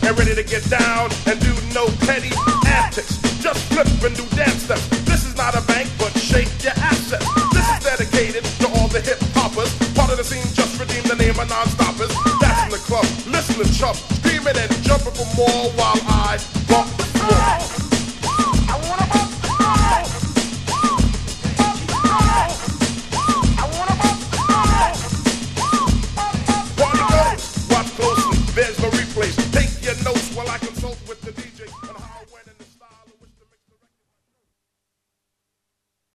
and ready to get down and do no petty antics. Just flip and do dance steps. This is not a bank, but shake your assets. This is dedicated to all the hip hoppers. Part of the scene, just redeem the name of non-stoppers. That's in the club, listen to Chubb, screaming and jumping for more while I bump the floor. I wanna